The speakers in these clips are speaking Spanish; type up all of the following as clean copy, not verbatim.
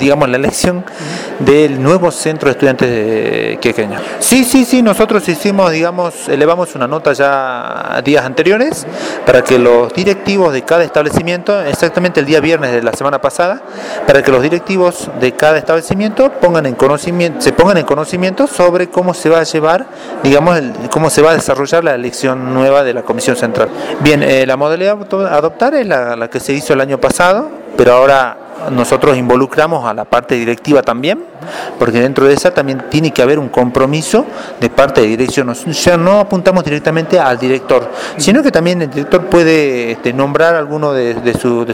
digamos, la elección del nuevo centro de estudiantes de quequeños. Sí, nosotros hicimos, digamos, elevamos una nota ya a días anteriores para que los directivos de cada establecimiento, exactamente el día viernes de la semana pasada, para que los directivos de cada establecimiento se pongan en conocimiento sobre cómo se va a llevar, digamos, cómo se va a desarrollar la elección nueva de la Comisión Central. Bien, la modalidad a adoptar es la que se hizo el año pasado, pero ahora nosotros involucramos a la parte directiva también, porque dentro de esa también tiene que haber un compromiso de parte de dirección. Ya no apuntamos directamente al director, sino que también el director puede nombrar a alguno de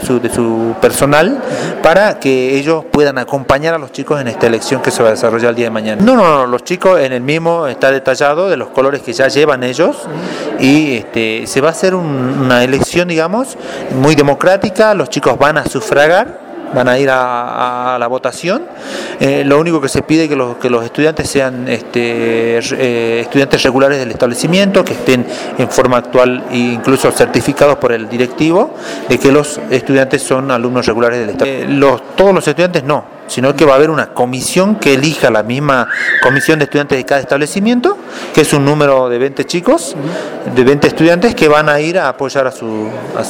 su personal para que ellos puedan acompañar a los chicos en esta elección que se va a desarrollar el día de mañana. No, los chicos en el mismo está detallado de los colores que ya llevan ellos y se va a hacer una elección, digamos, muy democrática. Los chicos van a sufragar, van a ir a la votación. Lo único que se pide es que los estudiantes sean estudiantes regulares del establecimiento, que estén en forma actual e incluso certificados por el directivo de que los estudiantes son alumnos regulares del establecimiento. Todos los estudiantes no, sino que va a haber una comisión que elija la misma comisión de estudiantes de cada establecimiento, que es un número de 20 chicos, de 20 estudiantes que van a ir a apoyar a su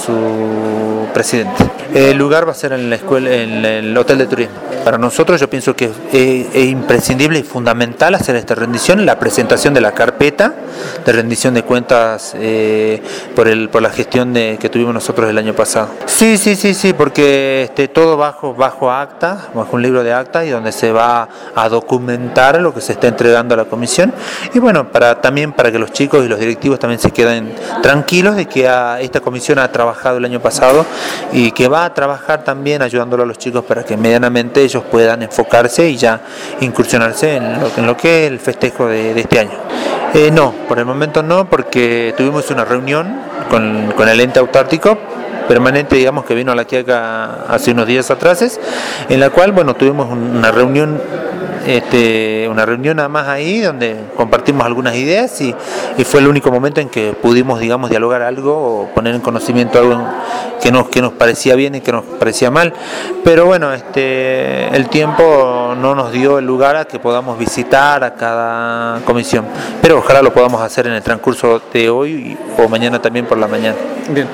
presidente. El lugar va a ser en la escuela, en el hotel de turismo. Para nosotros yo pienso que es imprescindible y fundamental hacer esta rendición, la presentación de la carpeta de rendición de cuentas por la gestión que tuvimos nosotros el año pasado. Sí, porque todo bajo acta, bajo un libro de acta, y donde se va a documentar lo que se está entregando a la comisión, y bueno, también para que los chicos y los directivos también se queden tranquilos de que esta comisión ha trabajado el año pasado y que va a trabajar también ayudándolo a los chicos para que medianamente ellos puedan enfocarse y ya incursionarse en lo que es el festejo de este año. No, por el momento no, porque tuvimos una reunión con el ente autártico permanente, digamos, que vino a La Quiaca hace unos días atrás, en la cual, bueno, tuvimos una reunión nada más ahí, donde compartimos algunas ideas y fue el único momento en que pudimos, digamos, dialogar algo o poner en conocimiento algo que nos parecía bien y que nos parecía mal, pero bueno, el tiempo no nos dio el lugar a que podamos visitar a cada comisión, pero ojalá lo podamos hacer en el transcurso de hoy o mañana también por la mañana. Bien.